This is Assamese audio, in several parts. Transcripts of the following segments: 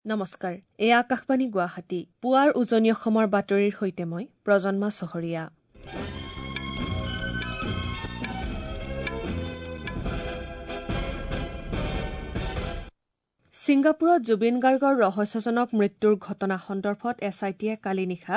নমস্কাৰ, এয়া আকাশবাণী গুৱাহাটী। পুৱাৰ উজনি অসমৰ বাতৰিৰ সৈতে মই প্ৰজন্মা চহৰীয়া। ছিংগাপুৰত জুবিন গাৰ্গৰ ৰহস্যজনক মৃত্যুৰ ঘটনা সন্দৰ্ভত SITয়ে কালি নিশা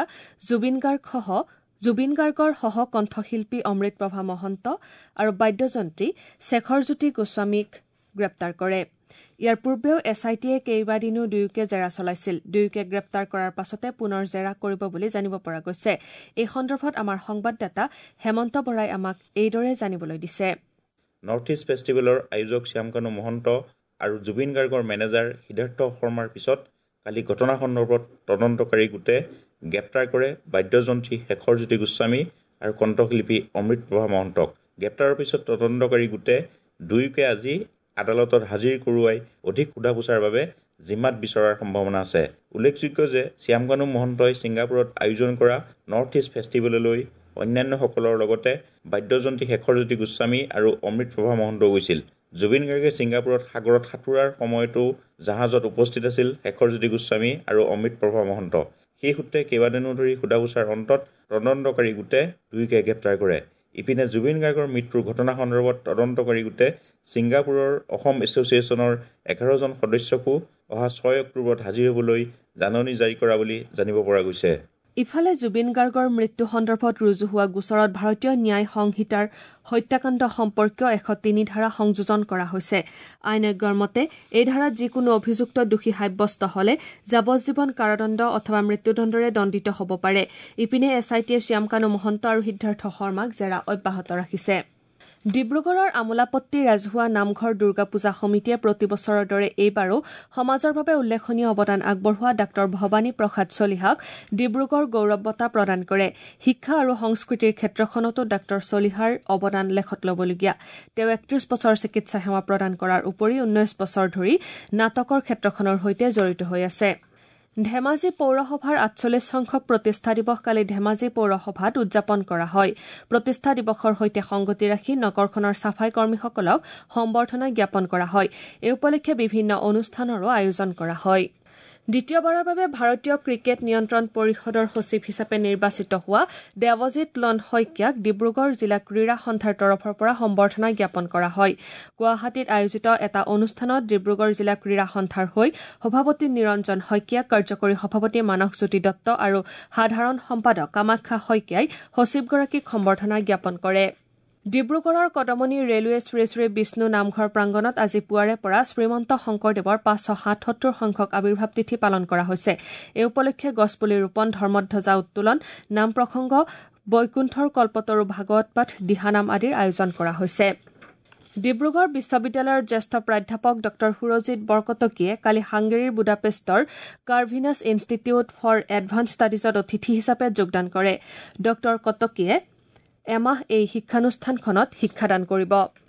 জুবিন গাৰ্গৰ সহ কণ্ঠশিল্পী অমৃতপ্ৰভা মহন্ত আৰু বাদ্যযন্ত্ৰী শেখৰজ্যোতি গোস্বামীক গ্ৰেপ্তাৰ কৰে। ইয়াৰ পূৰ্বেও SITয়ে কেইবাদিনো দুয়োকে জেৰা চলাইছিল। দুয়োকে গ্ৰেপ্তাৰ কৰাৰ পাছতে পুনৰ জেৰা কৰিব বুলি জানিব পৰা গৈছে। এই সন্দৰ্ভত আমাৰ সংবাদদাতা হেমন্ত বৰাই আমাক এইদৰে জানিবলৈ দিছে। নৰ্থ ইষ্ট ফেষ্টিভেলৰ আয়োজক শ্যামকানু মহন্ত আৰু জুবিন গাৰ্গৰ মেনেজাৰ সিদ্ধাৰ্থ শৰ্মাৰ পিছত কালি ঘটনা সন্দৰ্ভত তদন্তকাৰী গোটে গ্ৰেপ্তাৰ কৰে বাদ্যযন্ত্ৰী শেখৰজ্যোতি গোস্বামী আৰু কণ্ঠশিল্পী অমৃতপ্ৰভা মহন্তক। গ্ৰেপ্তাৰৰ পিছত তদন্তকাৰী গোটে দুয়োকে আজি আদালতত হাজিৰ কৰোৱাই অধিক সোধা পোছাৰ বাবে জিম্মাত বিচৰাৰ সম্ভাৱনা আছে। উল্লেখযোগ্য যে শ্যামকানু মহন্তই ছিংগাপুৰত আয়োজন কৰা নৰ্থ ইষ্ট ফেষ্টিভেললৈ অন্যান্যসকলৰ লগতে বাদ্যযন্ত্ৰী শেখৰজ্যোতি গোস্বামী আৰু অমৃতপ্ৰভা মহন্ত গৈছিল। জুবিন গাৰ্গে ছিংগাপুৰত সাগৰত সাঁতোৰাৰ সময়তো জাহাজত উপস্থিত আছিল শেখৰজ্যোতি গোস্বামী আৰু অমৃতপ্ৰভা মহন্ত। সেই সূত্ৰে কেইবাদিনো ধৰি সোধা পোছাৰ অন্তত তদন্তকাৰী গোটে দুয়োকে গ্ৰেপ্তাৰ কৰে। ইপিনে জুবিন গাৰ্গৰ মৃত্যুৰ ঘটনা সন্দৰ্ভত তদন্তকাৰী গোটে ছিংগাপুৰৰ অসম এছ'চিয়েশ্যনৰ 11জন সদস্যকো অহা 6 অক্টোবৰত হাজিৰ হ'বলৈ জাননী জাৰি কৰা বুলি জানিব পৰা গৈছে। ইফালে জুবিন গাৰ্গৰ মৃত্যু সন্দৰ্ভত ৰুজু হোৱা গোচৰত ভাৰতীয় ন্যায় সংহিতাৰ হত্যাকাণ্ড সম্পৰ্কীয় 103 ধাৰা সংযোজন কৰা হৈছে। আইনজ্ঞৰ মতে এই ধাৰাত যিকোনো অভিযুক্ত দোষী সাব্যস্ত হলে যাৱজ্জীৱন কাৰাদণ্ড অথবা মৃত্যুদণ্ডৰে দণ্ডিত হ'ব পাৰে। ইপিনে SITয়ে শ্যামকানু মহন্ত আৰু সিদ্ধাৰ্থ শৰ্মাক জেৰা অব্যাহত ৰাখিছে। ডিব্ৰুগড়ৰ আমোলাপট্টি ৰাজহুৱা নামঘৰ দুৰ্গা পূজা সমিতিয়ে প্ৰতিবছৰৰ দৰে এইবাৰো সমাজৰ বাবে উল্লেখনীয় অৱদান আগবঢ়োৱা ডাঃ ভৱানী প্ৰসাদ চলিহাক ডিব্ৰুগড় গৌৰৱ বঁটা প্ৰদান কৰে। শিক্ষা আৰু সংস্কৃতিৰ ক্ষেত্ৰখনতো ডাঃ চলিহাৰ অৱদান লেখত ল'বলগীয়া। তেওঁ 31 বছৰ চিকিৎসা সেৱা প্ৰদান কৰাৰ উপৰি 19 বছৰ ধৰি নাটকৰ ক্ষেত্ৰখনৰ সৈতে জড়িত হৈ আছে। ধেমাজি পৌৰসভাৰ 48 সংখ্যক প্ৰতিষ্ঠা দিৱস কালি ধেমাজি পৌৰসভাত উদযাপন কৰা হয়। প্ৰতিষ্ঠা দিৱসৰ সৈতে সংগতি ৰাখি নগৰখনৰ চাফাই কৰ্মীসকলক সম্বৰ্ধনা জ্ঞাপন কৰা হয়। এই উপলক্ষে বিভিন্ন অনুষ্ঠানৰো আয়োজন কৰা হয়। দ্বিতীয়বাৰৰ বাবে ভাৰতীয় ক্ৰিকেট নিয়ন্ত্ৰণ পৰিষদৰ সচিব হিচাপে নিৰ্বাচিত হোৱা দেৱজিৎ লন শইকীয়াক ডিব্ৰুগড় জিলা ক্ৰীড়া সন্থাৰ তৰফৰ পৰা সম্বৰ্ধনা জ্ঞাপন কৰা হয়। গুৱাহাটীত আয়োজিত এটা অনুষ্ঠানত ডিব্ৰুগড় জিলা ক্ৰীড়া সন্থাৰ হৈ সভাপতি নিৰঞ্জন শইকীয়া, কাৰ্যকৰী সভাপতি মানসজ্যোতি দত্ত আৰু সাধাৰণ সম্পাদক কামাখ্যা শইকীয়াই সচিবগৰাকীক সম্বৰ্ধনা জ্ঞাপন কৰে। ডিব্ৰুগড়ৰ কদমনী ৰেলৱে শ্ৰী শ্ৰী বিষ্ণু নামঘৰ প্ৰাংগণত আজি পুৱাৰে পৰা শ্ৰীমন্ত শংকৰদেৱৰ 577 সংখ্যক আৱিৰ্ভাৱ তিথি পালন কৰা হৈছে। এই উপলক্ষে গছপুলি ৰোপণ, ধৰ্মধ্বজা উত্তোলন, নাম প্ৰসংগ, বৈকুণ্ঠৰ কল্পতৰু ভাগৱত পাঠ, দিহানাম আদিৰ আয়োজন কৰা হৈছে। ডিব্ৰুগড় বিশ্ববিদ্যালয়ৰ জ্যেষ্ঠ প্ৰাধ্যাপক ডঃ সুৰজিৎ বৰকটকীয়ে কালি হাংগেৰীৰ বুদাপেষ্টৰ কাৰ্ভিনাছ ইনষ্টিটিউট ফৰ এডভান্স ষ্টাডিজত অতিথি হিচাপে যোগদান কৰে। ডঃ কটকীয়ে এমাহ এই শিক্ষানুষ্ঠানখনত শিক্ষাদান কৰিব।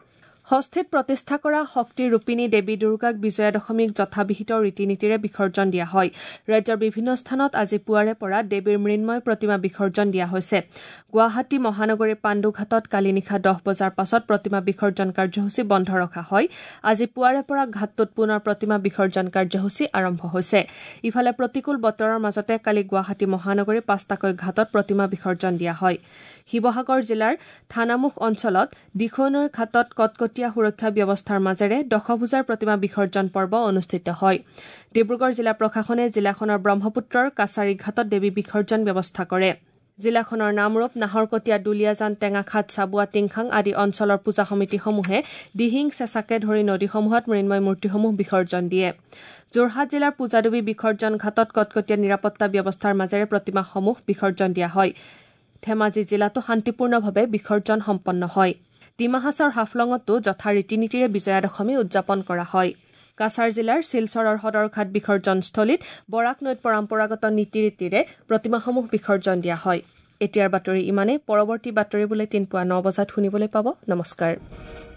ষষ্ঠীত প্ৰতিষ্ঠা কৰা শক্তিৰ ৰূপিণী দেৱী দুৰ্গাক বিজয়া দশমীক যথাবিহিত ৰীতি নীতিৰে বিসৰ্জন দিয়া হয়। ৰাজ্যৰ বিভিন্ন স্থানত আজি পুৱাৰে পৰা দেৱীৰ মৃন্ময় প্ৰতিমা বিসৰ্জন দিয়া হৈছে। গুৱাহাটী মহানগৰীৰ পাণ্ডুঘাটত কালি নিশা 10 বজাৰ পাছত প্ৰতিমা বিসৰ্জন কাৰ্যসূচী বন্ধ ৰখা হয়। আজি পুৱাৰে পৰা ঘাটটোত পুনৰ প্ৰতিমা বিসৰ্জন কাৰ্যসূচী আৰম্ভ হৈছে। ইফালে প্ৰতিকূল বতৰৰ মাজতে কালি গুৱাহাটী মহানগৰীৰ 5টাকৈ ঘাটত প্ৰতিমা বিসৰ্জন দিয়া হয়। শিৱসাগৰ জিলাৰ থানামুখ অঞ্চলত দিখৌনৈৰ ঘাটত কটকটীয়া সুৰক্ষা ব্যৱস্থাৰ মাজেৰে দশভূজাৰ প্ৰতিমা বিসৰ্জন পৰ্ব অনুষ্ঠিত হয়। ডিব্ৰুগড় জিলা প্ৰশাসনে জিলাখনৰ ব্ৰহ্মপুত্ৰৰ কাছাৰী ঘাটত দেৱী বিসৰ্জন ব্যৱস্থা কৰে। জিলাখনৰ নামৰূপ, নাহৰকটীয়া, দুলীয়াজান, টেঙাখাট, চাবুৱা, টিংখাং আদি অঞ্চলৰ পূজা সমিতিসমূহে দিহিং, চেঁচাকে ধৰি নদীসমূহত মৃন্ময় মূৰ্তিসমূহ বিসৰ্জন দিয়ে। যোৰহাট জিলাৰ পূজাদেৱী বিসৰ্জন ঘাটত কটকটীয়া নিৰাপত্তা ব্যৱস্থাৰ মাজেৰে প্ৰতিমাসমূহ বিসৰ্জন দিয়া হয়। ধেমাজি জিলাতো শান্তিপূৰ্ণভাৱে বিসৰ্জন সম্পন্ন হয়। ডিমা হাছাওৰ হাফলঙতো যথা ৰীতি নীতিৰে বিজয়া দশমী উদযাপন কৰা হয়। কাছাৰ জিলাৰ শিলচৰৰ সদৰঘাট বিসৰ্জনস্থলীত বৰাক নৈত পৰম্পৰাগত নীতি ৰীতিৰে প্ৰতিমাসমূহ বিসৰ্জন দিয়া হয়। এতিয়াৰ বাতৰি ইমানেই। পৰৱৰ্তী বাতৰি বুলেটিন পুৱা 9 বজাত শুনিবলৈ পাব। নমস্কাৰ।